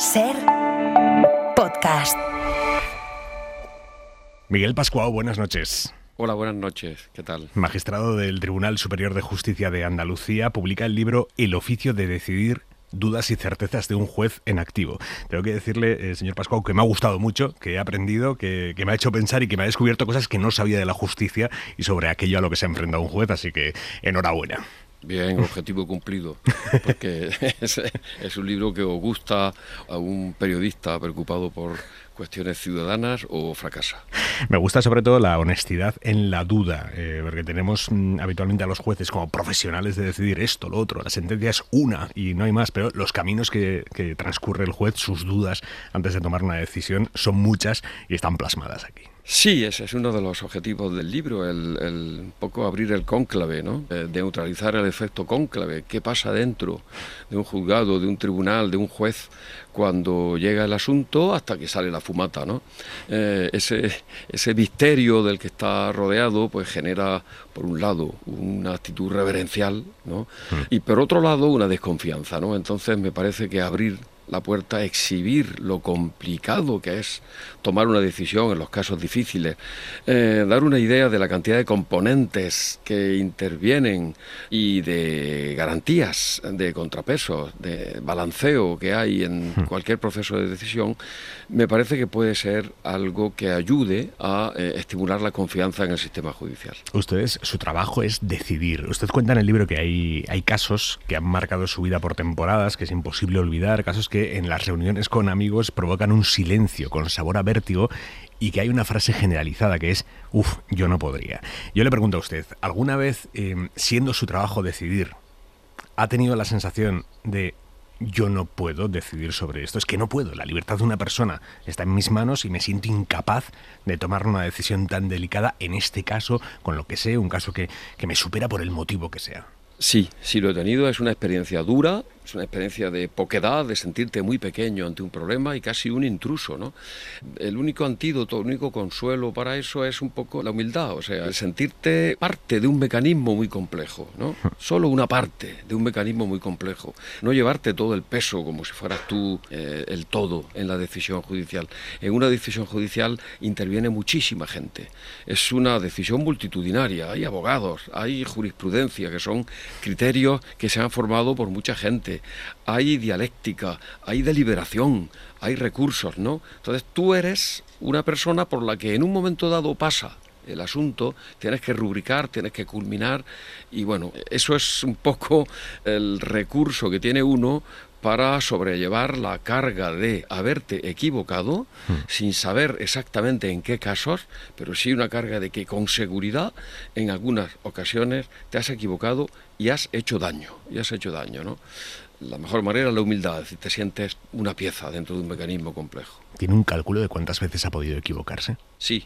SER Podcast. Miguel Pascual, buenas noches. Hola, buenas noches. ¿Qué tal? Magistrado del Tribunal Superior de Justicia de Andalucía, publica el libro El oficio de decidir, dudas y certezas de un juez en activo. Tengo que decirle, señor Pascual, que me ha gustado mucho, que he aprendido, que me ha hecho pensar y que me ha descubierto cosas que no sabía de la justicia y sobre aquello a lo que se ha enfrentado un juez, así que enhorabuena. Bien, objetivo cumplido, porque es un libro que o gusta a un periodista preocupado por cuestiones ciudadanas o fracasa. Me gusta sobre todo la honestidad en la duda, porque tenemos habitualmente a los jueces como profesionales de decidir esto, lo otro, la sentencia es una y no hay más, pero los caminos que transcurre el juez, sus dudas antes de tomar una decisión son muchas y están plasmadas aquí. Sí, ese es uno de los objetivos del libro, el un poco abrir el cónclave, ¿no? Neutralizar el efecto cónclave. ¿Qué pasa dentro de un juzgado, de un tribunal, de un juez cuando llega el asunto hasta que sale la fumata, ¿no? Ese misterio del que está rodeado pues genera, por un lado, una actitud reverencial, ¿no? Y por otro lado, una desconfianza, ¿no? Entonces me parece que abrir la puerta, exhibir lo complicado que es tomar una decisión en los casos difíciles, dar una idea de la cantidad de componentes que intervienen y de garantías, de contrapesos, de balanceo que hay en cualquier proceso de decisión, me parece que puede ser algo que ayude a estimular la confianza en el sistema judicial. Su trabajo es decidir. Usted cuenta en el libro que hay casos que han marcado su vida por temporadas, que es imposible olvidar, casos que en las reuniones con amigos provocan un silencio con sabor a vértigo y que hay una frase generalizada que es yo no podría. Yo le pregunto a usted, ¿alguna vez, siendo su trabajo decidir, ha tenido la sensación de yo no puedo decidir sobre esto? Es que no puedo, la libertad de una persona está en mis manos y me siento incapaz de tomar una decisión tan delicada, en este caso, con lo que sé, un caso que me supera por el motivo que sea. Sí, lo he tenido, es una experiencia dura, es una experiencia de poquedad, de sentirte muy pequeño ante un problema y casi un intruso, ¿no? El único antídoto, el único consuelo para eso es un poco la humildad, o sea, el sentirte parte de un mecanismo muy complejo, ¿no? Solo una parte de un mecanismo muy complejo. No llevarte todo el peso como si fueras tú el todo en la decisión judicial. En una decisión judicial interviene muchísima gente. Es una decisión multitudinaria, hay abogados, hay jurisprudencia, que son criterios que se han formado por mucha gente, hay dialéctica, hay deliberación, hay recursos, ¿no? Entonces tú eres una persona por la que en un momento dado pasa el asunto, tienes que rubricar, tienes que culminar y bueno, eso es un poco el recurso que tiene uno para sobrellevar la carga de haberte equivocado sin saber exactamente en qué casos, pero sí una carga de que con seguridad en algunas ocasiones te has equivocado y has hecho daño, ¿no? La mejor manera es la humildad, es decir, te sientes una pieza dentro de un mecanismo complejo. ¿Tiene un cálculo de cuántas veces ha podido equivocarse? Sí.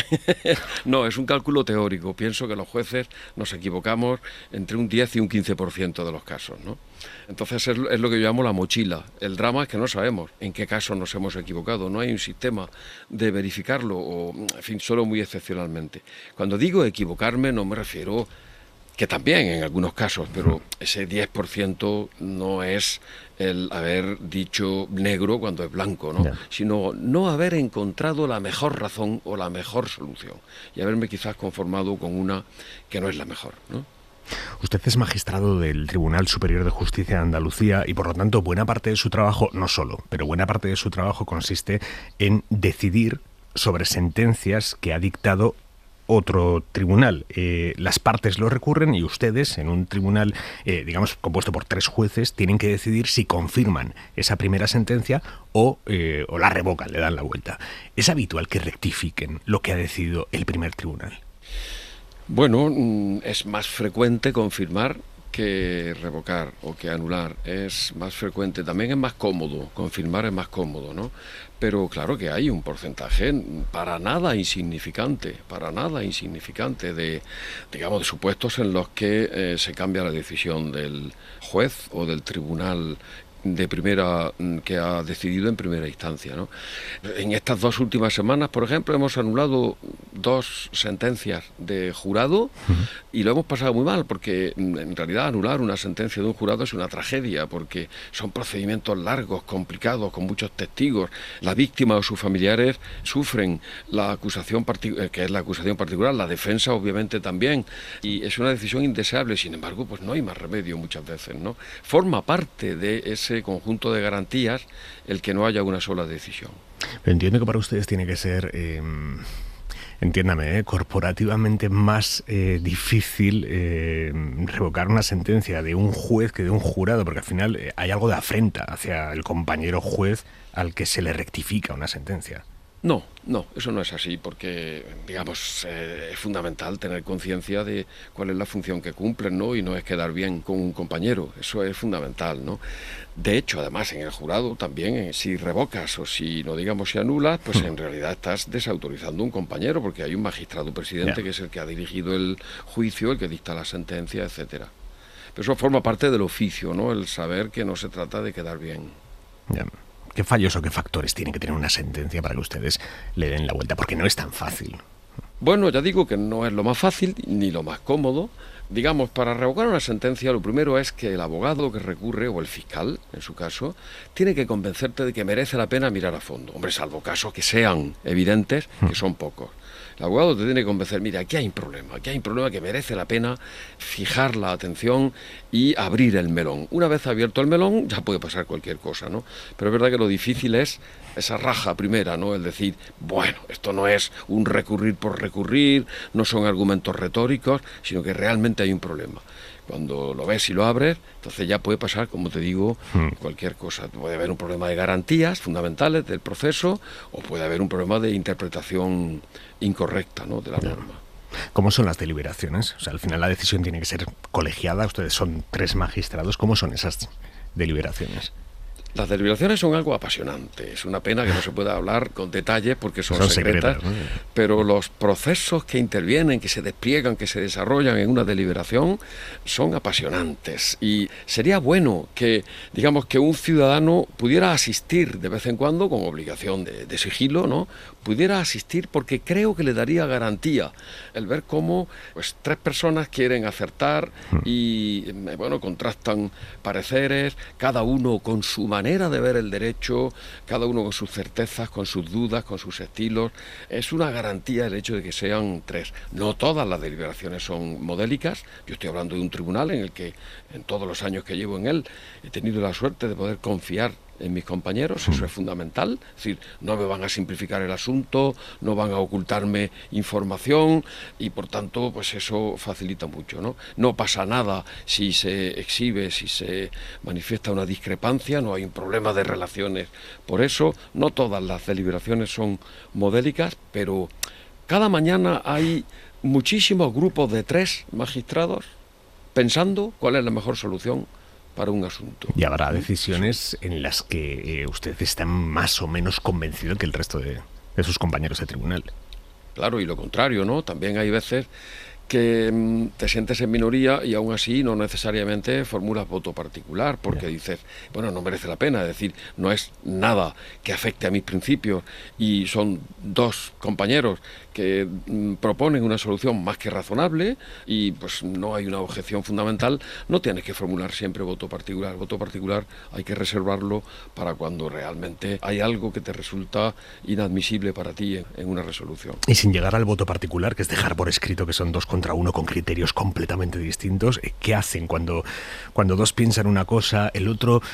No, es un cálculo teórico. Pienso que los jueces nos equivocamos entre un 10 y un 15% de los casos, ¿no? Entonces es lo que yo llamo la mochila. El drama es que no sabemos en qué casos nos hemos equivocado. No hay un sistema de verificarlo, o, en fin, solo muy excepcionalmente. Cuando digo equivocarme no me refiero, que también en algunos casos, pero ese 10% no es el haber dicho negro cuando es blanco, ¿no? Sino no haber encontrado la mejor razón o la mejor solución y haberme quizás conformado con una que no es la mejor, ¿no? Usted es magistrado del Tribunal Superior de Justicia de Andalucía y por lo tanto buena parte de su trabajo, no solo, pero buena parte de su trabajo consiste en decidir sobre sentencias que ha dictado otro tribunal. Las partes lo recurren y ustedes, en un tribunal, digamos, compuesto por 3 jueces, tienen que decidir si confirman esa primera sentencia o la revocan, le dan la vuelta. ¿Es habitual que rectifiquen lo que ha decidido el primer tribunal? Bueno, es más frecuente confirmar que revocar o que anular, es más frecuente, también es más cómodo, confirmar es más cómodo, ¿no? Pero claro que hay un porcentaje para nada insignificante de, digamos, de supuestos en los que se cambia la decisión del juez o del tribunal de primera que ha decidido en primera instancia, ¿no? En estas 2 últimas semanas, por ejemplo, hemos anulado 2 sentencias de jurado y lo hemos pasado muy mal, porque en realidad anular una sentencia de un jurado es una tragedia, porque son procedimientos largos, complicados, con muchos testigos. La víctima o sus familiares sufren la acusación que es la acusación particular, la defensa obviamente también, y es una decisión indeseable. Sin embargo, pues no hay más remedio muchas veces, ¿no? Forma parte de ese conjunto de garantías el que no haya una sola decisión. Pero entiendo que para ustedes tiene que ser, entiéndame, corporativamente más difícil revocar una sentencia de un juez que de un jurado, porque al final hay algo de afrenta hacia el compañero juez al que se le rectifica una sentencia. No, eso no es así, porque, digamos, es fundamental tener conciencia de cuál es la función que cumplen, ¿no? Y no es quedar bien con un compañero, eso es fundamental, ¿no? De hecho, además, en el jurado también, si revocas o si anulas, pues en realidad estás desautorizando a un compañero, porque hay un magistrado presidente que es el que ha dirigido el juicio, el que dicta la sentencia, etcétera. Pero eso forma parte del oficio, ¿no? El saber que no se trata de quedar bien. Yeah. ¿Qué fallos o qué factores tiene que tener una sentencia para que ustedes le den la vuelta? Porque no es tan fácil. Bueno, ya digo que no es lo más fácil ni lo más cómodo. Digamos, para revocar una sentencia, lo primero es que el abogado que recurre, o el fiscal, en su caso, tiene que convencerte de que merece la pena mirar a fondo. Hombre, salvo casos que sean evidentes, que son pocos. El abogado te tiene que convencer, mira, aquí hay un problema que merece la pena fijar la atención y abrir el melón. Una vez abierto el melón, ya puede pasar cualquier cosa, ¿no? Pero es verdad que lo difícil es esa raja primera, ¿no? El decir, bueno, esto no es un recurrir por recurrir, no son argumentos retóricos, sino que realmente hay un problema. Cuando lo ves y lo abres, entonces ya puede pasar, como te digo, cualquier cosa. Puede haber un problema de garantías fundamentales del proceso, o puede haber un problema de interpretación incorrecta, ¿no?, de la norma. ¿Cómo son las deliberaciones? O sea, al final la decisión tiene que ser colegiada. Ustedes son 3 magistrados. ¿Cómo son esas deliberaciones? Las deliberaciones son algo apasionante. Es una pena que no se pueda hablar con detalles porque son secretas, ¿no? Pero los procesos que intervienen, que se despliegan, que se desarrollan en una deliberación son apasionantes. Y sería bueno que, digamos, que un ciudadano pudiera asistir de vez en cuando, con obligación de sigilo, ¿no? Pudiera asistir, porque creo que le daría garantía el ver cómo, pues, 3 personas quieren acertar y, bueno, contrastan pareceres, cada uno con su manera de ver el derecho, cada uno con sus certezas, con sus dudas, con sus estilos. Es una garantía el hecho de que sean 3. No todas las deliberaciones son modélicas. Yo estoy hablando de un tribunal en el que, en todos los años que llevo en él, he tenido la suerte de poder confiar en mis compañeros. Eso es fundamental. Es decir, no me van a simplificar el asunto, no van a ocultarme información y, por tanto, pues eso facilita mucho, ¿no? No pasa nada si se exhibe, si se manifiesta una discrepancia, no hay un problema de relaciones. Por eso, no todas las deliberaciones son modélicas, pero cada mañana hay muchísimos grupos de 3 magistrados pensando cuál es la mejor solución para un asunto. Y habrá decisiones en las que usted está más o menos convencido que el resto de sus compañeros de tribunal. Claro, y lo contrario, ¿no? También hay veces que te sientes en minoría y aún así no necesariamente formulas voto particular, porque dices, bueno, no merece la pena, es decir, no es nada que afecte a mis principios y son 2 compañeros que proponen una solución más que razonable y pues no hay una objeción fundamental. No tienes que formular siempre voto particular. Voto particular hay que reservarlo para cuando realmente hay algo que te resulta inadmisible para ti en una resolución. Y sin llegar al voto particular, que es dejar por escrito que son 2 contra 1 con criterios completamente distintos, ¿qué hacen cuando 2 piensan una cosa, el otro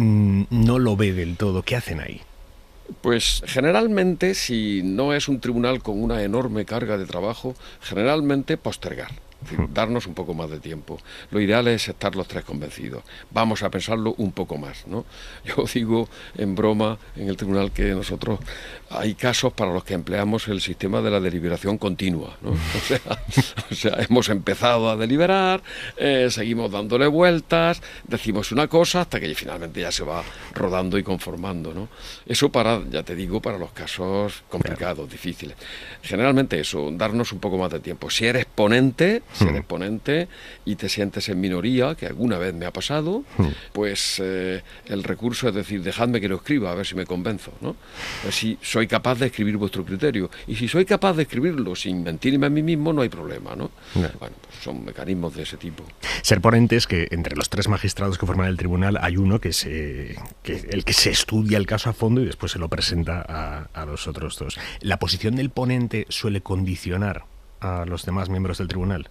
no lo ve del todo? ¿Qué hacen ahí? Pues generalmente, si no es un tribunal con una enorme carga de trabajo, generalmente postergar. Es decir, darnos un poco más de tiempo. Lo ideal es estar los 3 convencidos. Vamos a pensarlo un poco más, ¿no? Yo digo en broma en el tribunal que nosotros hay casos para los que empleamos el sistema de la deliberación continua, ¿no? O sea, hemos empezado a deliberar, seguimos dándole vueltas, decimos una cosa hasta que finalmente ya se va rodando y conformando, ¿no? Eso ya te digo, para los casos complicados, difíciles. Generalmente eso, darnos un poco más de tiempo. Si eres ponente, Si eres ponente y te sientes en minoría, que alguna vez me ha pasado, pues el recurso es decir, dejadme que lo escriba, a ver si me convenzo, ¿no? Pues si soy capaz de escribir vuestro criterio. Y si soy capaz de escribirlo sin mentirme a mí mismo, no hay problema, ¿no? Bueno, pues son mecanismos de ese tipo. Ser ponente es que entre los 3 magistrados que forman el tribunal hay uno que el que se estudia el caso a fondo y después se lo presenta a los otros 2. ¿La posición del ponente suele condicionar a los demás miembros del tribunal?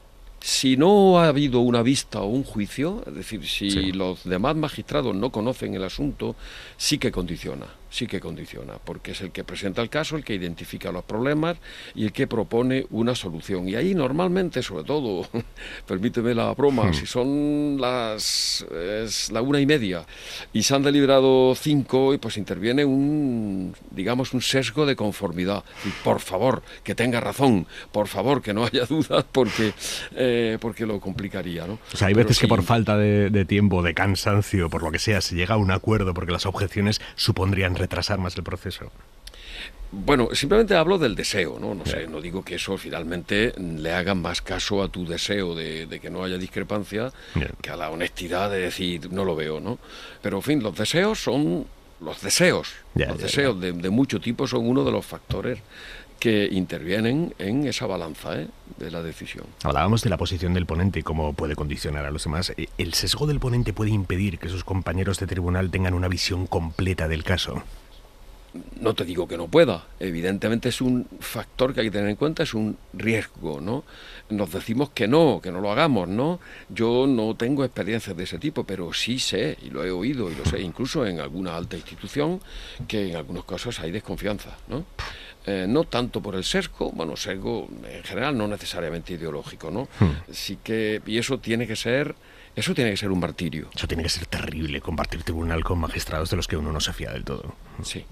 Si no ha habido una vista o un juicio, es decir, si los demás magistrados no conocen el asunto, sí que condiciona, porque es el que presenta el caso, el que identifica los problemas y el que propone una solución. Y ahí normalmente, sobre todo, permíteme la broma, si son es la 1:30 y se han deliberado 5, pues interviene un sesgo de conformidad. Y por favor, que tenga razón, por favor, que no haya dudas, porque lo complicaría, ¿no? O sea, hay veces que por falta de tiempo, de cansancio, por lo que sea, se llega a un acuerdo porque las objeciones supondrían retrasar más el proceso. Bueno, simplemente hablo del deseo, ¿no? No sé, no digo que eso finalmente le haga más caso a tu deseo de que no haya discrepancia que a la honestidad de decir no lo veo, ¿no? Pero, en fin, los deseos son los deseos. Los deseos de mucho tipo son uno de los factores que intervienen en esa balanza de la decisión. Hablábamos de la posición del ponente y cómo puede condicionar a los demás. ¿El sesgo del ponente puede impedir que sus compañeros de tribunal tengan una visión completa del caso? No te digo que no pueda, evidentemente es un factor que hay que tener en cuenta, es un riesgo, ¿no? Nos decimos que no lo hagamos, ¿no? Yo no tengo experiencias de ese tipo, pero sí sé, y lo he oído, y lo sé, incluso en alguna alta institución, que en algunos casos hay desconfianza, ¿no? No tanto por el sesgo, sesgo en general no necesariamente ideológico, ¿no? Sí que, y eso tiene que ser un martirio. Eso tiene que ser terrible, compartir tribunal con magistrados de los que uno no se fía del todo. Sí.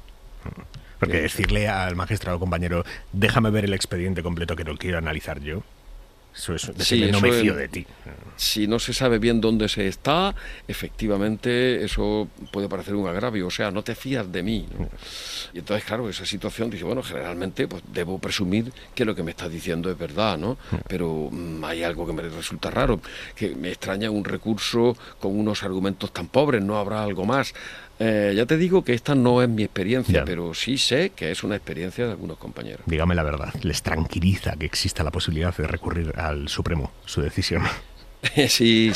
Porque decirle al magistrado compañero, déjame ver el expediente completo que lo quiero analizar yo, eso es decirle, no me fío de ti. Si no se sabe bien dónde se está, efectivamente eso puede parecer un agravio, o sea, no te fías de mí, ¿no? Y entonces, claro, esa situación dice, generalmente pues debo presumir que lo que me estás diciendo es verdad, ¿no? Pero hay algo que me resulta raro, que me extraña un recurso con unos argumentos tan pobres, ¿no habrá algo más? Ya te digo que esta no es mi experiencia, pero sí sé que es una experiencia de algunos compañeros. Dígame la verdad, ¿les tranquiliza que exista la posibilidad de recurrir al Supremo su decisión? Sí,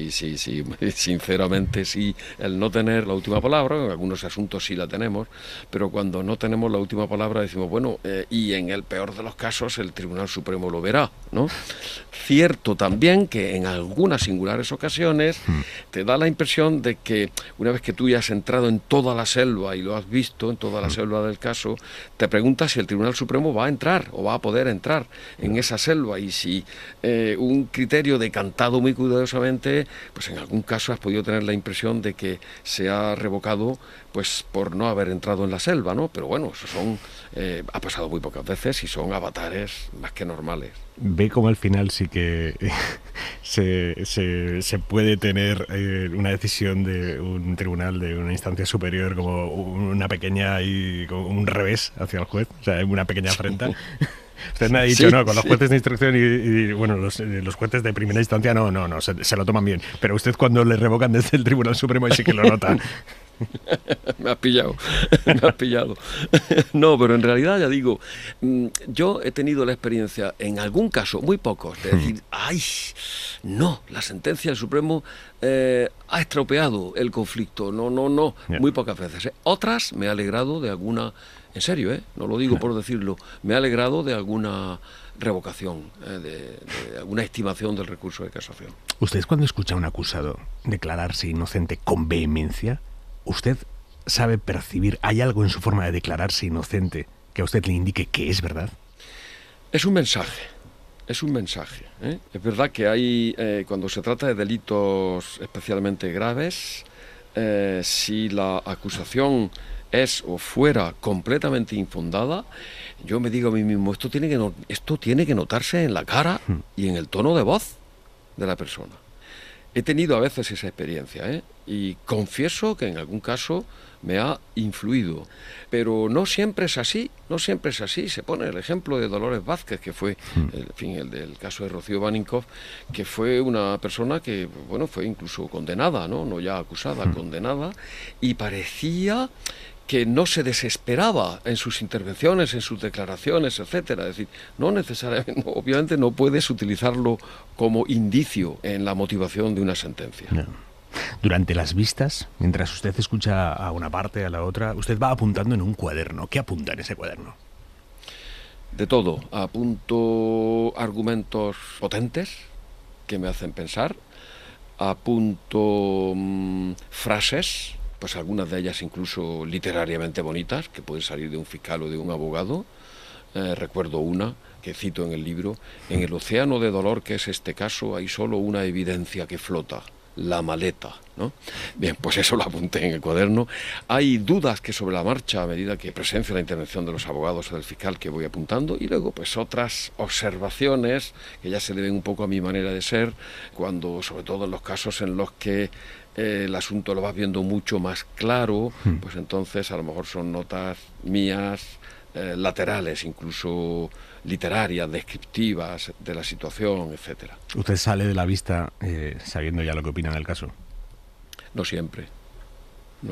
sinceramente sí, el no tener la última palabra, en algunos asuntos sí la tenemos, pero cuando no tenemos la última palabra decimos, y en el peor de los casos el Tribunal Supremo lo verá, ¿no? Cierto también que en algunas singulares ocasiones te da la impresión de que una vez que tú ya has entrado en toda la selva y lo has visto, en toda la selva del caso, te preguntas si el Tribunal Supremo va a entrar o va a poder entrar en esa selva y si un criterio decantado muy cuidadosamente, pues en algún caso has podido tener la impresión de que se ha revocado pues por no haber entrado en la selva, ¿no? Pero eso ha pasado muy pocas veces y son avatares más que normales. Ve cómo al final sí que se puede tener una decisión de un tribunal de una instancia superior como una pequeña y como un revés hacia el juez, o sea, una pequeña afrenta. Usted me ha dicho, con los jueces de instrucción y los jueces de primera instancia no, se lo toman bien. Pero usted cuando le revocan desde el Tribunal Supremo ahí sí que lo nota. Me has pillado. No, pero en realidad ya digo, yo he tenido la experiencia, en algún caso, muy pocos, de decir, la sentencia del Supremo ha estropeado el conflicto. No, muy pocas veces. Otras me ha alegrado de alguna... En serio, no lo digo por decirlo, me ha alegrado de alguna revocación, de alguna estimación del recurso de casación. ¿Usted cuando escucha a un acusado declararse inocente con vehemencia, usted sabe percibir, hay algo en su forma de declararse inocente que a usted le indique que es verdad? Es un mensaje. Es verdad que hay, cuando se trata de delitos especialmente graves, si la acusación es o fuera completamente infundada, yo me digo a mí mismo, esto tiene que notarse en la cara y en el tono de voz de la persona. He tenido a veces esa experiencia, y confieso que en algún caso me ha influido, pero no siempre es así, Se pone el ejemplo de Dolores Vázquez, que fue, el del caso de Rocío Baninkoff, que fue una persona que, bueno, fue incluso condenada, no ya acusada, condenada, y parecía que no se desesperaba en sus intervenciones, en sus declaraciones, etcétera. Es decir, no necesariamente, obviamente no puedes utilizarlo como indicio en la motivación de una sentencia. No. Durante las vistas, mientras usted escucha a una parte, a la otra, usted va apuntando en un cuaderno. ¿Qué apunta en ese cuaderno? De todo. Apunto argumentos potentes que me hacen pensar, apunto frases, pues algunas de ellas incluso literariamente bonitas, que pueden salir de un fiscal o de un abogado. Recuerdo una que cito en el libro: en el océano de dolor que es este caso hay solo una evidencia que flota, la maleta, ¿no? Bien, pues eso lo apunté en el cuaderno. Hay dudas que sobre la marcha, a medida que presencio la intervención de los abogados o del fiscal, que voy apuntando, y luego pues otras observaciones que ya se deben un poco a mi manera de ser, cuando, sobre todo en los casos en los que el asunto lo vas viendo mucho más claro, pues entonces a lo mejor son notas mías, laterales, incluso literarias, descriptivas de la situación, etcétera. ¿Usted sale de la vista sabiendo ya lo que opina del caso? No siempre. No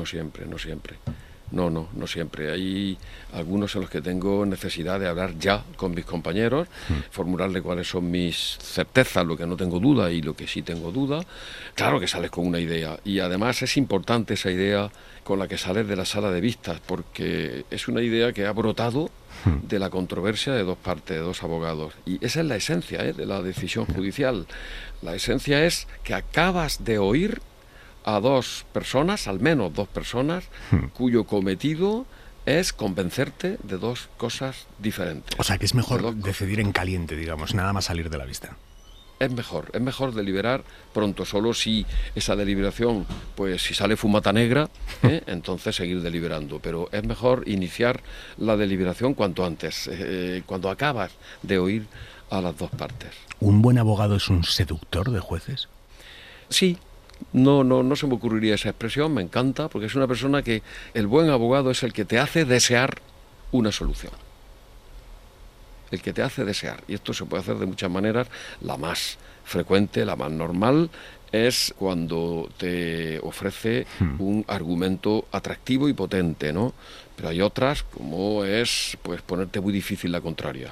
siempre. Hay algunos en los que tengo necesidad de hablar ya con mis compañeros, formularle cuáles son mis certezas, lo que no tengo duda y lo que sí tengo duda. Claro que sales con una idea, y además es importante esa idea con la que sales de la sala de vistas, porque es una idea que ha brotado de la controversia de dos partes, de dos abogados. Y esa es la esencia de la decisión judicial. La esencia es que acabas de oír a dos personas, al menos dos personas, cuyo cometido es convencerte de dos cosas diferentes. O sea, que es mejor decidir en caliente, digamos, nada más salir de la vista. Es mejor deliberar pronto, solo si esa deliberación, pues si sale fumata negra, entonces seguir deliberando. Pero es mejor iniciar la deliberación cuanto antes, cuando acabas de oír a las dos partes. ¿Un buen abogado es un seductor de jueces? Sí. No se me ocurriría esa expresión, me encanta, porque es una persona que el buen abogado es el que te hace desear una solución. El que te hace desear. Y esto se puede hacer de muchas maneras. La más frecuente, la más normal, es cuando te ofrece un argumento atractivo y potente, ¿no? Pero hay otras, como es pues ponerte muy difícil la contraria.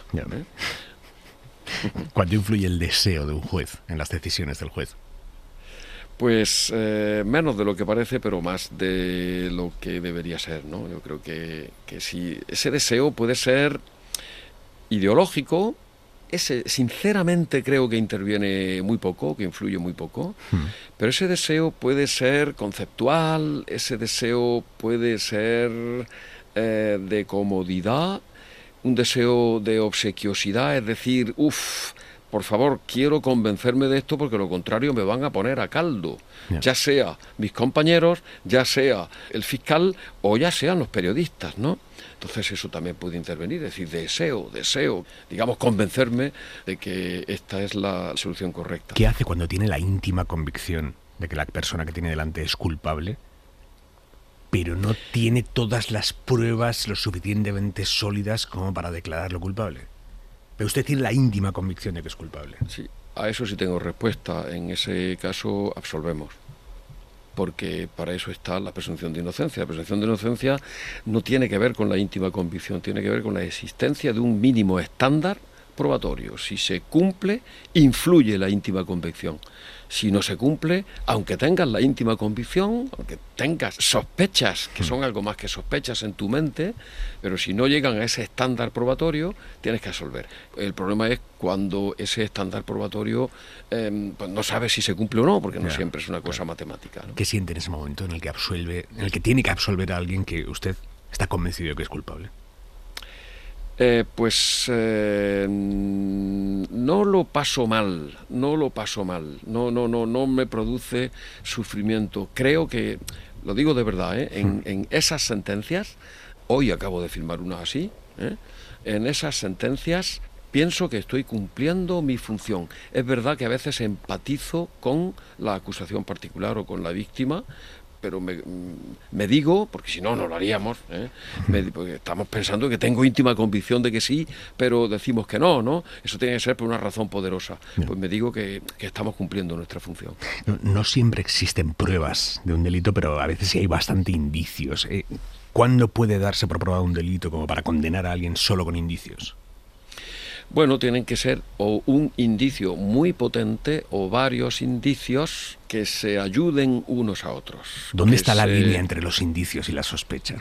¿Cuánto influye el deseo de un juez en las decisiones del juez? Pues menos de lo que parece, pero más de lo que debería ser, ¿no? Yo creo que sí, ese deseo puede ser ideológico, sinceramente creo que interviene muy poco, que influye muy poco, pero ese deseo puede ser conceptual, ese deseo puede ser de comodidad, un deseo de obsequiosidad, es decir, por favor, quiero convencerme de esto porque lo contrario me van a poner a caldo, ya sea mis compañeros, ya sea el fiscal o ya sean los periodistas, ¿no? Entonces eso también puede intervenir, es decir, deseo, digamos, convencerme de que esta es la solución correcta. ¿Qué hace cuando tiene la íntima convicción de que la persona que tiene delante es culpable, pero no tiene todas las pruebas lo suficientemente sólidas como para declararlo culpable? Pero usted tiene la íntima convicción de que es culpable. Sí, a eso sí tengo respuesta. En ese caso absolvemos, porque para eso está la presunción de inocencia. La presunción de inocencia no tiene que ver con la íntima convicción, tiene que ver con la existencia de un mínimo estándar probatorio. Si se cumple, influye la íntima convicción. Si no se cumple, aunque tengas la íntima convicción, aunque tengas sospechas, que son algo más que sospechas en tu mente, pero si no llegan a ese estándar probatorio, tienes que absolver. El problema es cuando ese estándar probatorio pues no sabes si se cumple o no, porque no siempre es una cosa matemática, ¿no? ¿Qué siente en ese momento en el que tiene que absolver a alguien que usted está convencido de que es culpable? No lo paso mal, no me produce sufrimiento. Creo que, lo digo de verdad, en esas sentencias, hoy acabo de firmar una así, en esas sentencias pienso que estoy cumpliendo mi función. Es verdad que a veces empatizo con la acusación particular o con la víctima, pero me digo, porque si no, no lo haríamos, porque estamos pensando que tengo íntima convicción de que sí, pero decimos que no, ¿no? Eso tiene que ser por una razón poderosa. Pues me digo que estamos cumpliendo nuestra función. No siempre existen pruebas de un delito, pero a veces sí hay bastante indicios. ¿Cuándo puede darse por probado un delito como para condenar a alguien solo con indicios? Bueno, tienen que ser o un indicio muy potente o varios indicios que se ayuden unos a otros. ¿Dónde está la línea entre los indicios y la sospecha?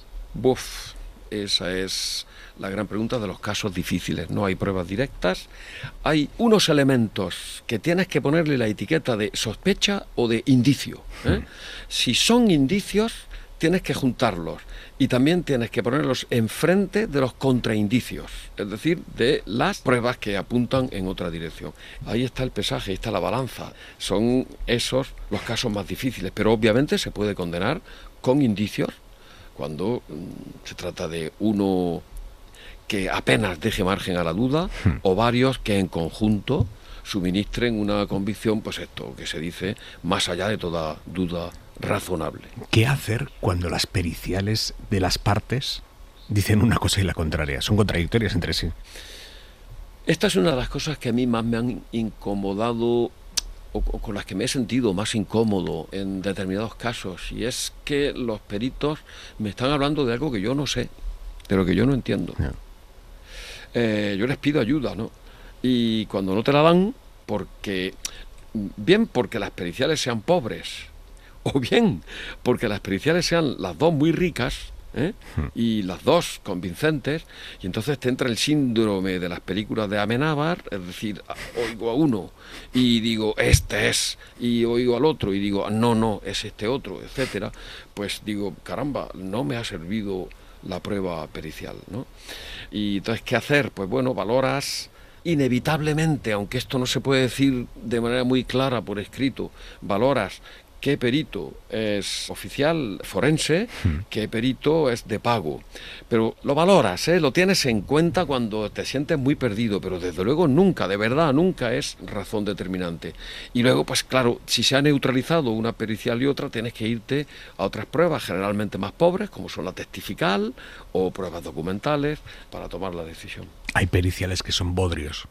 Esa es la gran pregunta de los casos difíciles. No hay pruebas directas. Hay unos elementos que tienes que ponerle la etiqueta de sospecha o de indicio. Si son indicios, tienes que juntarlos y también tienes que ponerlos enfrente de los contraindicios, es decir, de las pruebas que apuntan en otra dirección. Ahí está el pesaje, ahí está la balanza. Son esos los casos más difíciles, pero obviamente se puede condenar con indicios cuando se trata de uno que apenas deje margen a la duda o varios que en conjunto suministren una convicción, pues esto que se dice, más allá de toda duda razonable. ¿Qué hacer cuando las periciales de las partes dicen una cosa y la contraria? Son contradictorias entre sí. Esta es una de las cosas que a mí más me han incomodado o con las que me he sentido más incómodo en determinados casos, y es que los peritos me están hablando de algo que yo no sé, de lo que yo no entiendo. Yo les pido ayuda, ¿no? Y cuando no te la dan, bien porque las periciales sean pobres, o bien porque las periciales sean las dos muy ricas, y las dos convincentes, y entonces te entra el síndrome de las películas de Amenábar, es decir, oigo a uno y digo, este es, y oigo al otro y digo, no, es este otro, etcétera. Pues digo, caramba, no me ha servido la prueba pericial, ¿no? Y entonces, ¿qué hacer? Pues bueno, valoras inevitablemente, aunque esto no se puede decir de manera muy clara por escrito, valoras qué perito es oficial forense, qué perito es de pago. Pero lo valoras, lo tienes en cuenta cuando te sientes muy perdido, pero desde luego nunca, de verdad, nunca es razón determinante. Y luego, pues claro, si se ha neutralizado una pericial y otra, tienes que irte a otras pruebas, generalmente más pobres, como son la testifical o pruebas documentales, para tomar la decisión. Hay periciales que son bodrios.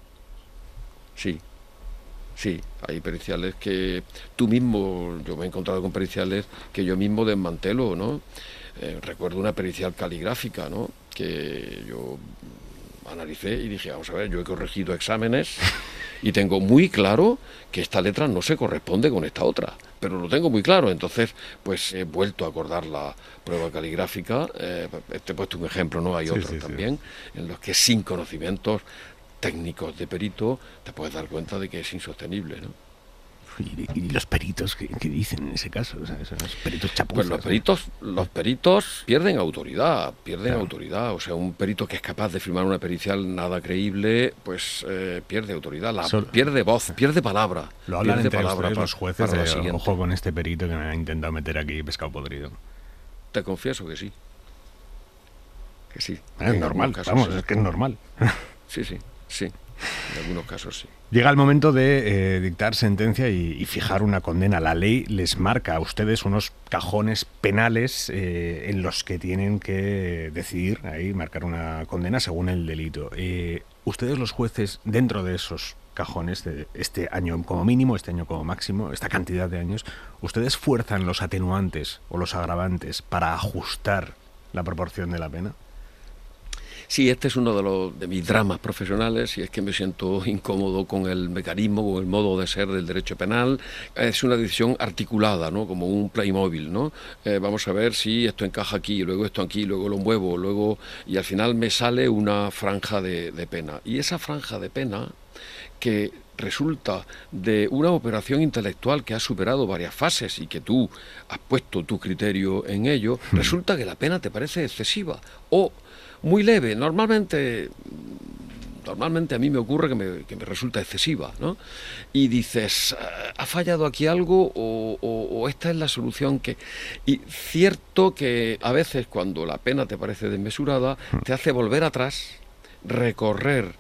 Sí, hay periciales que tú mismo, yo me he encontrado con periciales que yo mismo desmantelo, ¿no? Recuerdo una pericial caligráfica, ¿no? Que yo analicé y dije, vamos a ver, yo he corregido exámenes y tengo muy claro que esta letra no se corresponde con esta otra, pero lo tengo muy claro. Entonces, pues he vuelto a acordar la prueba caligráfica. Te he puesto un ejemplo, ¿no? Hay otros también, en los que sin conocimientos técnicos de perito te puedes dar cuenta de que es insostenible, ¿no? ¿Y los peritos qué dicen en ese caso? O sea, esos peritos chapuzas. Pues los peritos pierden autoridad, autoridad. O sea, un perito que es capaz de firmar una pericial nada creíble, pues pierde autoridad, pierde voz, pierde palabra. Lo hablan pierde entre palabra ustedes, los jueces, de ojo con este perito que me ha intentado meter aquí pescado podrido. Te confieso que sí. Que sí. Es normal, vamos, es que es normal. Sí, en algunos casos sí. Llega el momento de dictar sentencia y fijar una condena. La ley les marca a ustedes unos cajones penales en los que tienen que decidir, ahí marcar una condena según el delito. Ustedes, los jueces, dentro de esos cajones, de este año como mínimo, este año como máximo, esta cantidad de años, ¿ustedes fuerzan los atenuantes o los agravantes para ajustar la proporción de la pena? Sí, este es uno de mis dramas profesionales, y es que me siento incómodo con el mecanismo, con el modo de ser del derecho penal. Es una decisión articulada, ¿no? Como un Playmobil, ¿no? Vamos a ver si esto encaja aquí, luego esto aquí, luego lo muevo, y al final me sale una franja de pena. Y esa franja de pena, que resulta de una operación intelectual que ha superado varias fases y que tú has puesto tu criterio en ello, resulta que la pena te parece excesiva o muy leve. Normalmente a mí me ocurre que me resulta excesiva, ¿no? Y dices, ¿ha fallado aquí algo o esta es la solución que...? Y cierto que a veces cuando la pena te parece desmesurada, te hace volver atrás, recorrer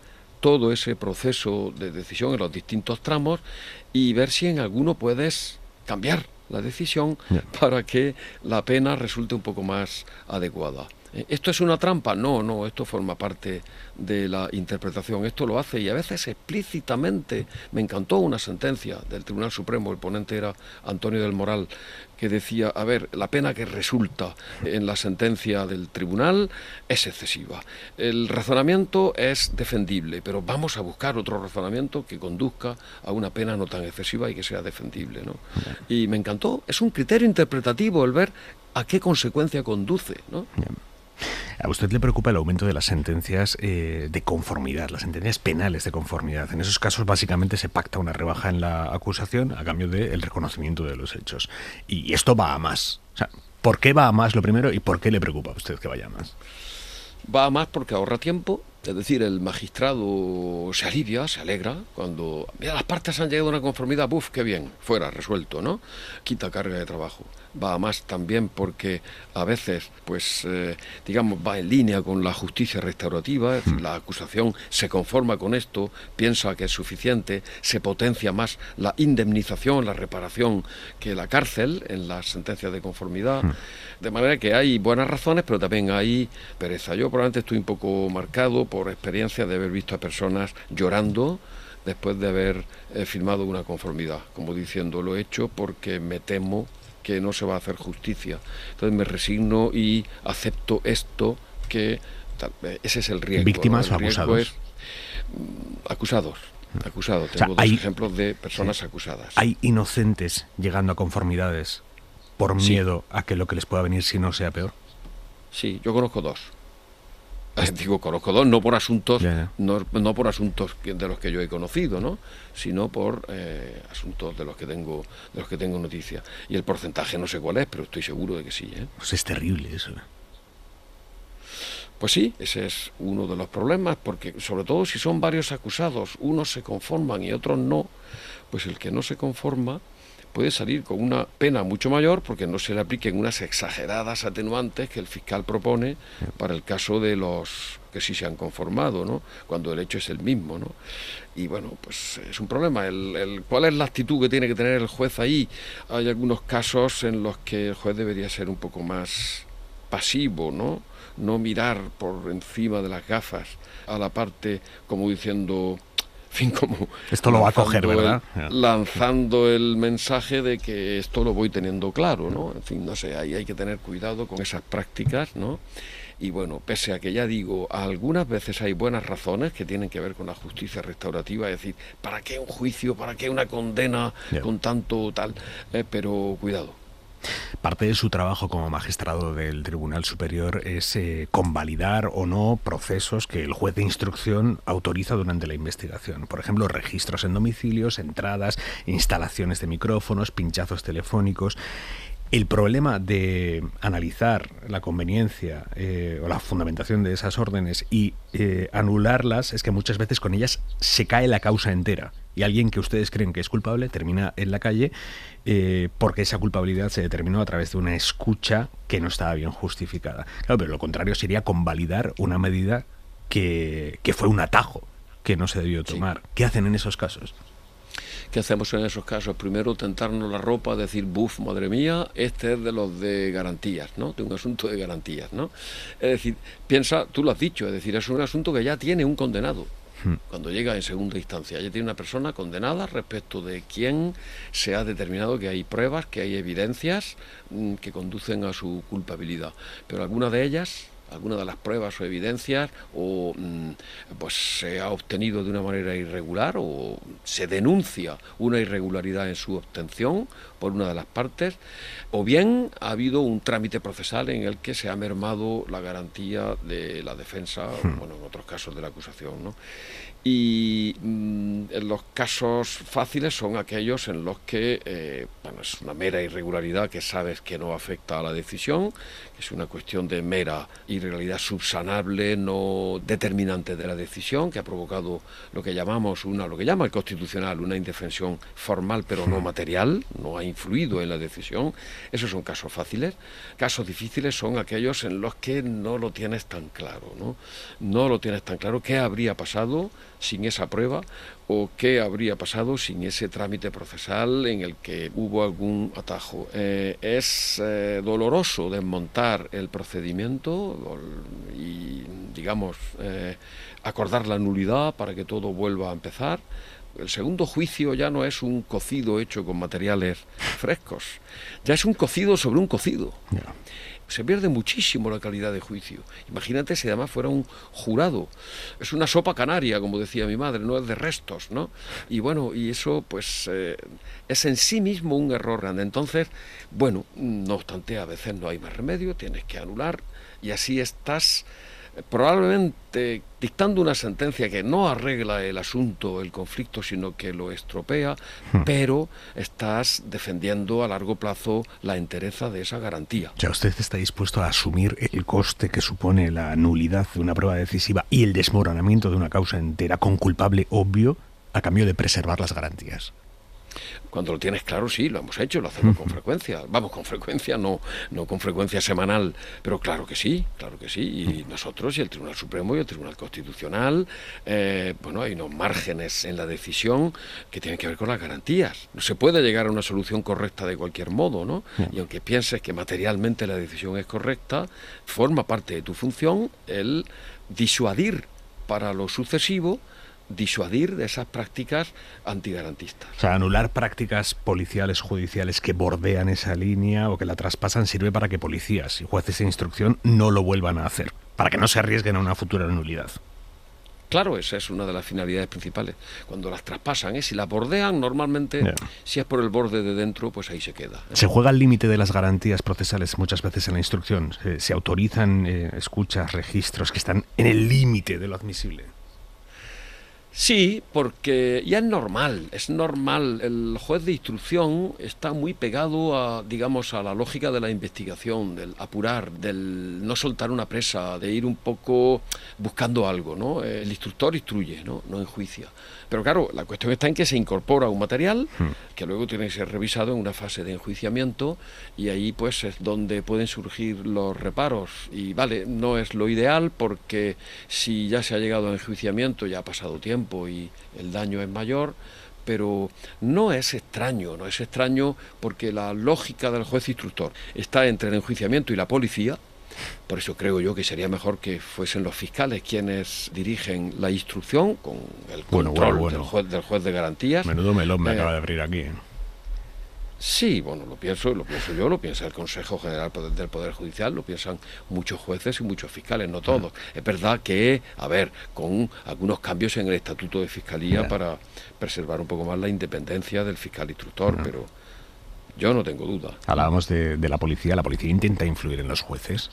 todo ese proceso de decisión en los distintos tramos y ver si en alguno puedes cambiar la decisión para que la pena resulte un poco más adecuada. ¿Esto es una trampa? No, esto forma parte de la interpretación. Esto lo hace y a veces explícitamente. Me encantó una sentencia del Tribunal Supremo, el ponente era Antonio del Moral, que decía, a ver, la pena que resulta en la sentencia del tribunal es excesiva. El razonamiento es defendible, pero vamos a buscar otro razonamiento que conduzca a una pena no tan excesiva y que sea defendible, ¿no? Y me encantó. Es un criterio interpretativo el ver a qué consecuencia conduce, ¿no? ¿A usted le preocupa el aumento de las sentencias de conformidad, las sentencias penales de conformidad? En esos casos básicamente se pacta una rebaja en la acusación a cambio del reconocimiento de los hechos. Y esto va a más. O sea, ¿por qué va a más lo primero y por qué le preocupa a usted que vaya a más? Va a más porque ahorra tiempo. Es decir, el magistrado se alivia, se alegra cuando, mira, las partes han llegado a una conformidad, ¡buf!, qué bien, fuera, resuelto, ¿no? Quita carga de trabajo. Va a más también porque a veces, pues, digamos, va en línea con la justicia restaurativa, es decir, la acusación se conforma con esto, piensa que es suficiente, se potencia más la indemnización, la reparación que la cárcel en las sentencias de conformidad, de manera que hay buenas razones, pero también hay pereza. Yo probablemente estoy un poco marcado por experiencia de haber visto a personas llorando después de haber firmado una conformidad, como diciendo, lo he hecho porque me temo que no se va a hacer justicia. Entonces me resigno y acepto esto, que ese es el riesgo. ¿Víctimas o acusados? Acusados. Tengo, o sea, dos ejemplos de personas acusadas. ¿Hay inocentes llegando a conformidades por miedo a que lo que les pueda venir si no sea peor? Sí, yo conozco dos. Conozco dos, no por asuntos, no por asuntos de los que yo he conocido, ¿no?, sino por asuntos de los que tengo noticia. Y el porcentaje no sé cuál es, pero estoy seguro de que sí, ¿eh? Pues es terrible eso. Pues sí, ese es uno de los problemas, porque sobre todo si son varios acusados, unos se conforman y otros no, pues el que no se conforma puede salir con una pena mucho mayor porque no se le apliquen unas exageradas atenuantes que el fiscal propone para el caso de los que sí se han conformado, ¿no?, cuando el hecho es el mismo, ¿no? Y bueno, pues es un problema. ¿Cuál es la actitud que tiene que tener el juez ahí? Hay algunos casos en los que el juez debería ser un poco más pasivo, no mirar por encima de las gafas a la parte como diciendo, en fin, como esto lo va a coger, ¿verdad? Lanzando el mensaje de que esto lo voy teniendo claro, ¿no? En fin, no sé, ahí hay que tener cuidado con esas prácticas, ¿no? Y bueno, pese a que ya digo, algunas veces hay buenas razones que tienen que ver con la justicia restaurativa, es decir, ¿para qué un juicio? ¿Para qué una condena con tanto tal? Pero cuidado. Parte de su trabajo como magistrado del Tribunal Superior es convalidar o no procesos que el juez de instrucción autoriza durante la investigación. Por ejemplo, registros en domicilios, entradas, instalaciones de micrófonos, pinchazos telefónicos. El problema de analizar la conveniencia o la fundamentación de esas órdenes y anularlas es que muchas veces con ellas se cae la causa entera y alguien que ustedes creen que es culpable termina en la calle porque esa culpabilidad se determinó a través de una escucha que no estaba bien justificada. Claro, pero lo contrario sería convalidar una medida que fue un atajo que no se debió tomar. Sí. ¿Qué hacen en esos casos? ¿Qué hacemos en esos casos? Primero, tentarnos la ropa, decir, buf, madre mía, este es de los de garantías, ¿no?, de un asunto de garantías, ¿no? Es decir, piensa, tú lo has dicho, es decir, es un asunto que ya tiene un condenado. Cuando llega en segunda instancia, ya tiene una persona condenada respecto de quien se ha determinado que hay pruebas, que hay evidencias que conducen a su culpabilidad. Pero alguna de las pruebas o evidencias pues se ha obtenido de una manera irregular o se denuncia una irregularidad en su obtención por una de las partes, o bien ha habido un trámite procesal en el que se ha mermado la garantía de la defensa, bueno, en otros casos de la acusación, ¿no? Y en los casos fáciles son aquellos en los que es una mera irregularidad que sabes que no afecta a la decisión, es una cuestión de mera irregularidad irregularidad subsanable, no determinante de la decisión, que ha provocado lo que llama el Constitucional una indefensión formal pero no material, no ha influido en la decisión. Esos son casos fáciles. Casos difíciles son aquellos en los que no lo tienes tan claro, ¿no? No lo tienes tan claro qué habría pasado sin esa prueba o qué habría pasado sin ese trámite procesal en el que hubo algún atajo. Es doloroso desmontar el procedimiento y, digamos, acordar la nulidad para que todo vuelva a empezar. El segundo juicio ya no es un cocido hecho con materiales frescos, ya es un cocido sobre un cocido. Yeah. Se pierde muchísimo la calidad de juicio. Imagínate si además fuera un jurado. Es una sopa canaria, como decía mi madre, no es de restos, ¿no? Y bueno, y eso pues es en sí mismo un error grande. Entonces, bueno, no obstante, a veces no hay más remedio, tienes que anular y así estás probablemente dictando una sentencia que no arregla el asunto, el conflicto, sino que lo estropea, pero estás defendiendo a largo plazo la entereza de esa garantía. O sea, ¿usted está dispuesto a asumir el coste que supone la nulidad de una prueba decisiva y el desmoronamiento de una causa entera con culpable obvio a cambio de preservar las garantías? Cuando lo tienes claro, sí, lo hemos hecho, lo hacemos con frecuencia. Vamos, con frecuencia, no con frecuencia semanal, pero claro que sí. Y nosotros y el Tribunal Supremo y el Tribunal Constitucional, bueno, hay unos márgenes en la decisión que tienen que ver con las garantías. No se puede llegar a una solución correcta de cualquier modo, ¿no? Y aunque pienses que materialmente la decisión es correcta, forma parte de tu función el disuadir para lo sucesivo, disuadir de esas prácticas antigarantistas. O sea, anular prácticas policiales, judiciales que bordean esa línea o que la traspasan sirve para que policías y jueces de instrucción no lo vuelvan a hacer, para que no se arriesguen a una futura nulidad. Claro, esa es una de las finalidades principales. Cuando las traspasan, si las bordean, normalmente, si es por el borde de dentro, pues ahí se queda. Se juega al límite de las garantías procesales muchas veces en la instrucción. Se autorizan escuchas, registros que están en el límite de lo admisible. Sí, porque ya es normal. El juez de instrucción está muy pegado a, digamos, a la lógica de la investigación, del apurar, del no soltar una presa, de ir un poco buscando algo, ¿no? El instructor instruye, no enjuicia. Pero claro, la cuestión está en que se incorpora un material que luego tiene que ser revisado en una fase de enjuiciamiento y ahí pues es donde pueden surgir los reparos. Y vale, no es lo ideal porque si ya se ha llegado al enjuiciamiento ya ha pasado tiempo y el daño es mayor, pero no es extraño porque la lógica del juez instructor está entre el enjuiciamiento y la policía. Por eso creo yo que sería mejor que fuesen los fiscales quienes dirigen la instrucción con el control del juez de garantías. Menudo melón me acaba de abrir aquí. Sí, bueno, lo pienso yo, lo piensa el Consejo General del Poder Judicial, lo piensan muchos jueces y muchos fiscales, no todos. Es verdad que, con algunos cambios en el Estatuto de Fiscalía para preservar un poco más la independencia del fiscal instructor, pero yo no tengo duda. Hablábamos de la policía intenta influir en los jueces.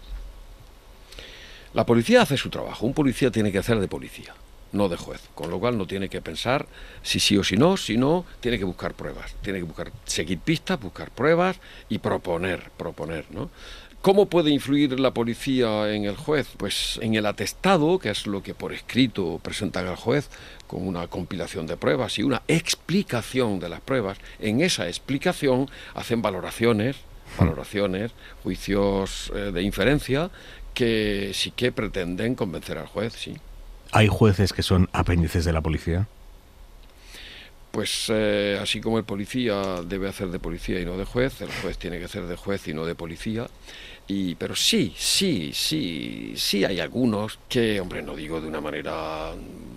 La policía hace su trabajo, un policía tiene que hacer de policía, no de juez, con lo cual no tiene que pensar si sí o si no, tiene que buscar pruebas, seguir pistas, buscar pruebas y proponer, ¿no? ¿Cómo puede influir la policía en el juez? Pues en el atestado, que es lo que por escrito presentan al juez, con una compilación de pruebas y una explicación de las pruebas. En esa explicación hacen valoraciones, juicios de inferencia, que sí que pretenden convencer al juez, sí. ¿Hay jueces que son apéndices de la policía? Pues así como el policía debe hacer de policía y no de juez, el juez tiene que hacer de juez y no de policía. Pero sí hay algunos que, hombre, no digo de una manera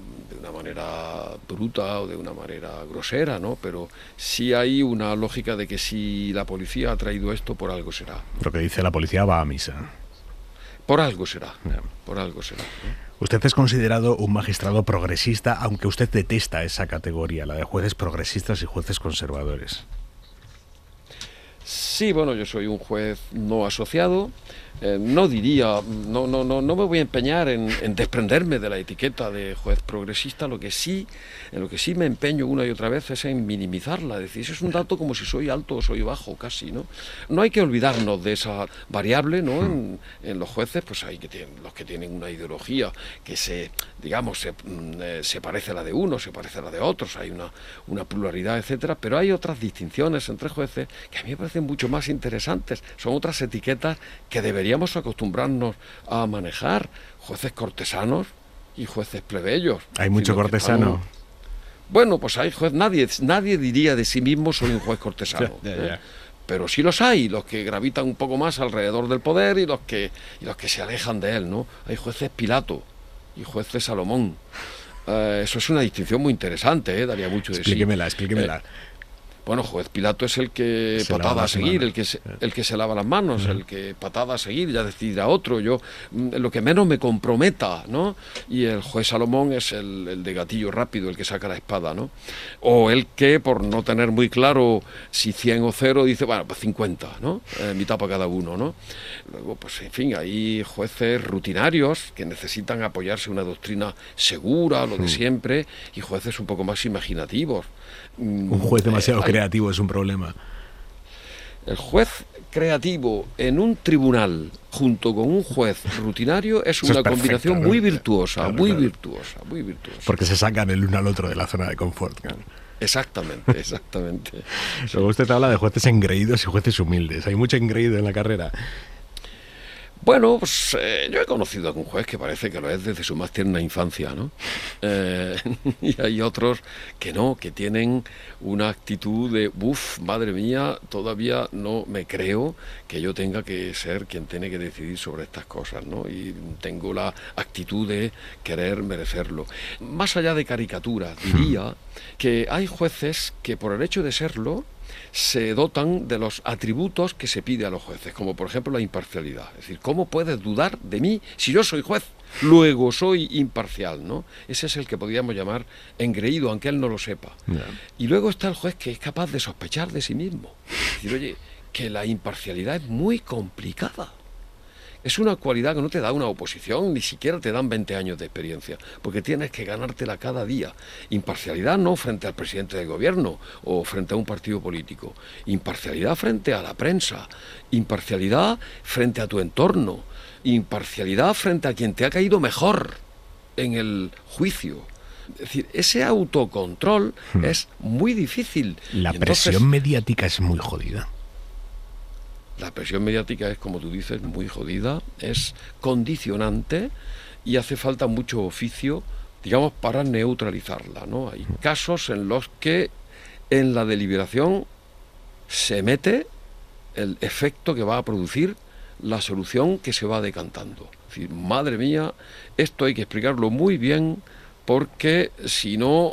bruta o de una manera grosera, ¿no? Pero sí hay una lógica de que si la policía ha traído esto, por algo será. Lo que dice la policía va a misa. Por algo será, ¿no? Usted es considerado un magistrado progresista, aunque usted detesta esa categoría, la de jueces progresistas y jueces conservadores. Sí, bueno, yo soy un juez no asociado, no me voy a empeñar en desprenderme de la etiqueta de juez progresista. En lo que sí me empeño una y otra vez es en minimizarla, es decir, eso es un dato como si soy alto o soy bajo casi, ¿no? No hay que olvidarnos de esa variable, ¿no? En los jueces, pues hay los que tienen una ideología que se parece a la de unos, se parece a la de otros, hay una pluralidad, etcétera, pero hay otras distinciones entre jueces que a mí me parecen mucho más interesantes, son otras etiquetas que deberíamos acostumbrarnos a manejar, jueces cortesanos y jueces plebeyos. Hay mucho cortesano. Bueno, pues hay nadie diría de sí mismo soy un juez cortesano. Ya. Pero sí los hay, los que gravitan un poco más alrededor del poder y los que se alejan de él, ¿no? Hay jueces Pilato y jueces Salomón. Eso es una distinción muy interesante, daría mucho de sí. Explíquemela. Bueno, juez Pilato es el que patada a seguir, el que se lava las manos, el que patada a seguir, ya decidirá otro, yo lo que menos me comprometa, ¿no? Y el juez Salomón es el de gatillo rápido, el que saca la espada, ¿no? O el que, por no tener muy claro si 100 o 0, dice, bueno, pues 50, ¿no? Mitad para cada uno, ¿no? Luego, pues en fin, hay jueces rutinarios que necesitan apoyarse en una doctrina segura, lo de siempre, y jueces un poco más imaginativos. Un juez demasiado creativo es un problema. El juez creativo en un tribunal junto con un juez rutinario es una combinación muy virtuosa, muy virtuosa. Porque se sacan el uno al otro de la zona de confort. Claro. Exactamente. Luego usted habla de jueces engreídos y jueces humildes. Hay mucho engreído en la carrera. Bueno, pues yo he conocido a algún juez que parece que lo es desde su más tierna infancia, ¿no? Y hay otros que no, que tienen una actitud de, madre mía, todavía no me creo que yo tenga que ser quien tiene que decidir sobre estas cosas, ¿no? Y tengo la actitud de querer merecerlo. Más allá de caricaturas, diría que hay jueces que por el hecho de serlo, se dotan de los atributos que se pide a los jueces, como por ejemplo la imparcialidad. Es decir, ¿cómo puedes dudar de mí si yo soy juez? Luego soy imparcial, ¿no? Ese es el que podríamos llamar engreído, aunque él no lo sepa. Yeah. Y luego está el juez que es capaz de sospechar de sí mismo. Es decir, oye, que la imparcialidad es muy complicada. Es una cualidad que no te da una oposición, ni siquiera te dan 20 años de experiencia, porque tienes que ganártela cada día. Imparcialidad no frente al presidente del gobierno o frente a un partido político. Imparcialidad frente a la prensa. Imparcialidad frente a tu entorno. Imparcialidad frente a quien te ha caído mejor en el juicio. Es decir, ese autocontrol es muy difícil. La presión mediática es muy jodida. La presión mediática es, como tú dices, muy jodida, es condicionante y hace falta mucho oficio, digamos, para neutralizarla, ¿no? Hay casos en los que en la deliberación se mete el efecto que va a producir la solución que se va decantando. Es decir, madre mía, esto hay que explicarlo muy bien porque si no,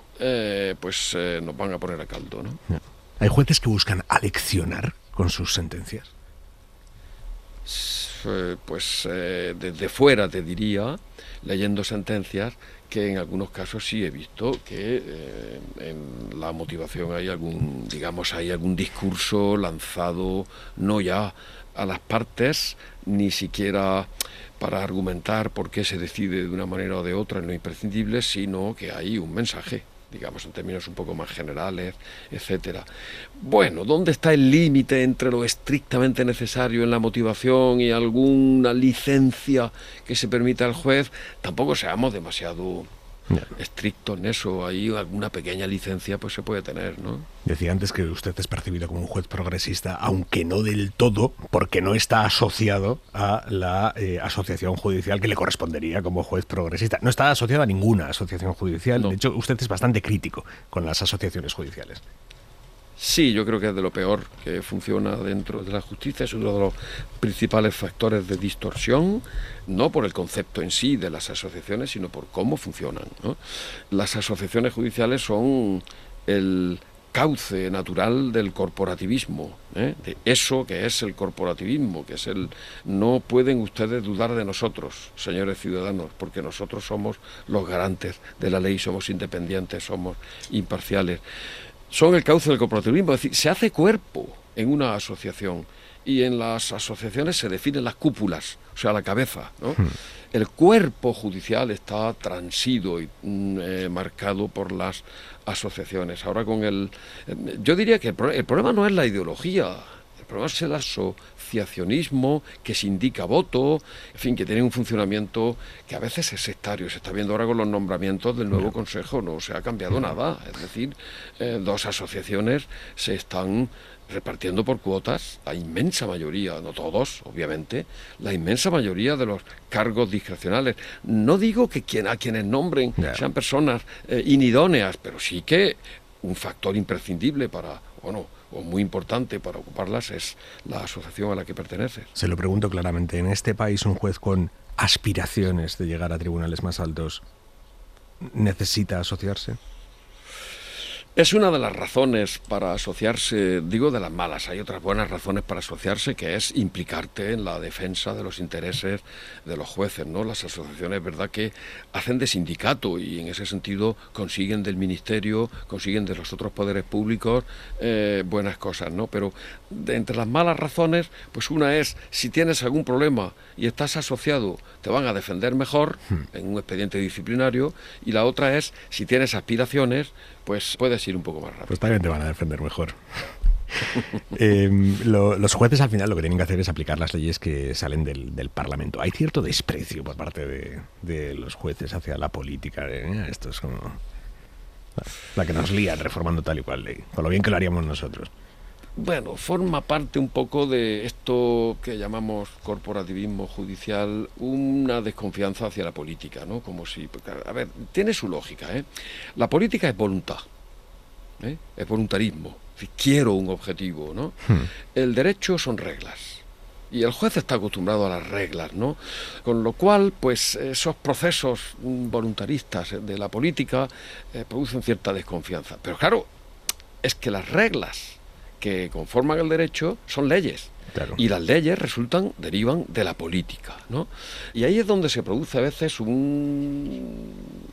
nos van a poner a caldo, ¿no? Hay jueces que buscan aleccionar con sus sentencias. Desde fuera te diría, leyendo sentencias, que en algunos casos sí he visto que en la motivación hay algún discurso lanzado no ya a las partes, ni siquiera para argumentar por qué se decide de una manera o de otra en lo imprescindible, sino que hay un mensaje, digamos en términos un poco más generales, etcétera. Bueno, ¿dónde está el límite entre lo estrictamente necesario en la motivación y alguna licencia que se permita al juez? Tampoco seamos demasiado estrictos en eso. Ahí alguna pequeña licencia pues se puede tener, ¿no? Decía antes que usted es percibido como un juez progresista, aunque no del todo, porque no está asociado a la asociación judicial que le correspondería como juez progresista. No está asociado a ninguna asociación judicial. No. De hecho, usted es bastante crítico con las asociaciones judiciales. Sí, yo creo que es de lo peor que funciona dentro de la justicia, es uno de los principales factores de distorsión, no por el concepto en sí de las asociaciones, sino por cómo funcionan, ¿no? Las asociaciones judiciales son el cauce natural del corporativismo, de eso que es el corporativismo, que es no pueden ustedes dudar de nosotros, señores ciudadanos, porque nosotros somos los garantes de la ley, somos independientes, somos imparciales. Son el cauce del corporativismo, es decir, se hace cuerpo en una asociación y en las asociaciones se definen las cúpulas, o sea, la cabeza, ¿no? El cuerpo judicial está transido y marcado por las asociaciones. Ahora yo diría que el problema no es la ideología, el problema es el asociacionismo que se indica voto, en fin, que tiene un funcionamiento que a veces es sectario. Se está viendo ahora con los nombramientos del nuevo Consejo, no se ha cambiado nada. Es decir, dos asociaciones se están repartiendo por cuotas la inmensa mayoría, no todos, obviamente, la inmensa mayoría de los cargos discrecionales. No digo que a quienes nombren sean personas inidóneas, pero sí que un factor imprescindible o muy importante para ocuparlas es la asociación a la que perteneces. Se lo pregunto claramente, ¿en este país un juez con aspiraciones de llegar a tribunales más altos necesita asociarse? Es una de las razones para asociarse, digo de las malas, hay otras buenas razones para asociarse, que es implicarte en la defensa de los intereses de los jueces, ¿no? Las asociaciones, verdad que hacen de sindicato y en ese sentido consiguen del ministerio, consiguen de los otros poderes públicos buenas cosas, ¿no? Pero entre las malas razones, pues una es, si tienes algún problema y estás asociado, te van a defender mejor en un expediente disciplinario, y la otra es, si tienes aspiraciones, pues puedes ir un poco más rápido. Pues también te van a defender mejor. Los jueces al final lo que tienen que hacer es aplicar las leyes que salen del Parlamento. Hay cierto desprecio por parte de los jueces hacia la política. Esto es como la que nos lían reformando tal y cual ley, con lo bien que lo haríamos nosotros. Bueno, forma parte un poco de esto que llamamos corporativismo judicial, una desconfianza hacia la política, ¿no? Como si, a ver, tiene su lógica, ¿eh? La política es voluntad, es voluntarismo, si quiero un objetivo, ¿no? El derecho son reglas. Y el juez está acostumbrado a las reglas, ¿no? Con lo cual, pues, esos procesos voluntaristas de la política producen cierta desconfianza. Pero claro, es que las reglas que conforman el derecho son leyes. Claro. Y las leyes derivan de la política, ¿no? Y ahí es donde se produce a veces un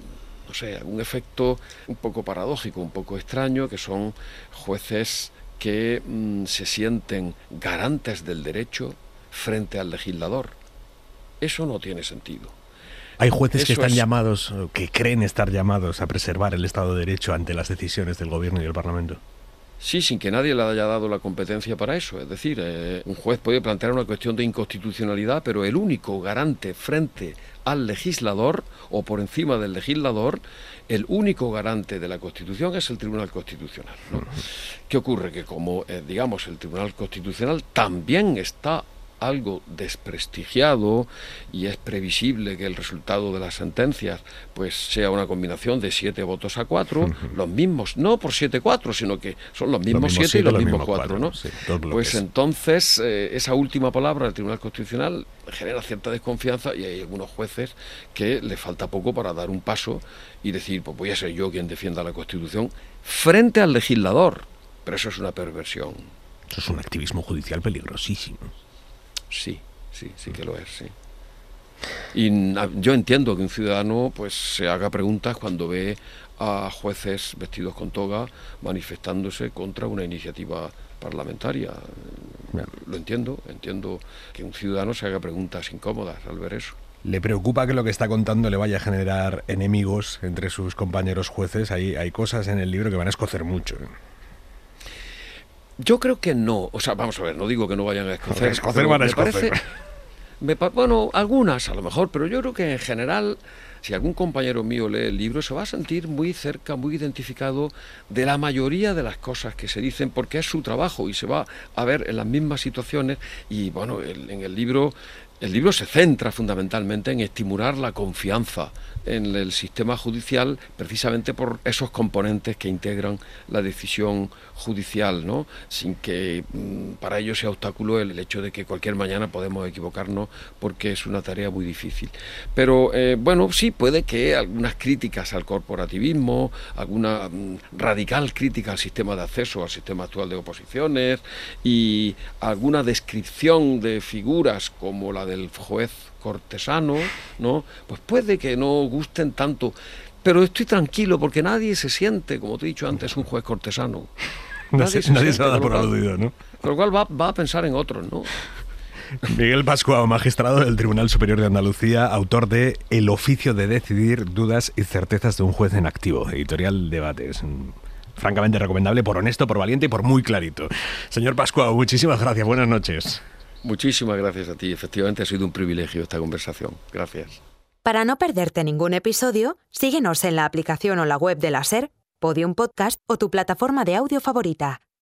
efecto un poco paradójico, un poco extraño, que son jueces que se sienten garantes del derecho frente al legislador. Eso no tiene sentido. Hay jueces que están llamados, que creen estar llamados a preservar el Estado de Derecho ante las decisiones del Gobierno y del Parlamento. Sí, sin que nadie le haya dado la competencia para eso. Es decir, un juez puede plantear una cuestión de inconstitucionalidad, pero el único garante frente al legislador o por encima del legislador, el único garante de la Constitución es el Tribunal Constitucional, ¿no? ¿Qué ocurre? Que como, digamos, el Tribunal Constitucional también está algo desprestigiado y es previsible que el resultado de las sentencias pues sea una combinación de 7 votos a 4, los mismos, no por 7-4, sino que son los mismos 7 y los mismos 4, ¿no? Sí, pues entonces esa última palabra del Tribunal Constitucional genera cierta desconfianza y hay algunos jueces que le falta poco para dar un paso y decir, pues voy a ser yo quien defienda la Constitución frente al legislador. Pero eso es una perversión. Eso es un activismo judicial peligrosísimo. Sí que lo es, sí. Y yo entiendo que un ciudadano pues se haga preguntas cuando ve a jueces vestidos con toga manifestándose contra una iniciativa parlamentaria. Bien. Lo entiendo que un ciudadano se haga preguntas incómodas al ver eso. ¿Le preocupa que lo que está contando le vaya a generar enemigos entre sus compañeros jueces? Hay cosas en el libro que van a escocer mucho. Yo creo que no, o sea, vamos a ver, no digo que no vayan a escocer. Escocer van a escocer. Bueno, algunas a lo mejor, pero yo creo que en general, si algún compañero mío lee el libro, se va a sentir muy cerca, muy identificado de la mayoría de las cosas que se dicen, porque es su trabajo y se va a ver en las mismas situaciones. Y bueno, en el libro se centra fundamentalmente en estimular la confianza en el sistema judicial, precisamente por esos componentes que integran la decisión judicial, ¿no? Sin que para ello sea obstáculo el hecho de que cualquier mañana podemos equivocarnos, porque es una tarea muy difícil. Pero bueno, sí puede que algunas críticas al corporativismo, alguna radical crítica al sistema de acceso, al sistema actual de oposiciones, y alguna descripción de figuras como la del juez cortesano, ¿no? Pues puede que no gusten tanto, pero estoy tranquilo porque nadie se siente, como te he dicho antes, un juez cortesano. Nadie se va a dar por aludido, ¿no? Con lo cual va a pensar en otros, ¿no? Miguel Pascual, magistrado del Tribunal Superior de Andalucía, autor de El oficio de decidir, dudas y certezas de un juez en activo, editorial Debates. Francamente recomendable, por honesto, por valiente y por muy clarito. Señor Pascual, muchísimas gracias, buenas noches. Muchísimas gracias a ti, efectivamente ha sido un privilegio esta conversación. Gracias. Para no perderte ningún episodio, síguenos en la aplicación o la web de la SER, Podium Podcast o tu plataforma de audio favorita.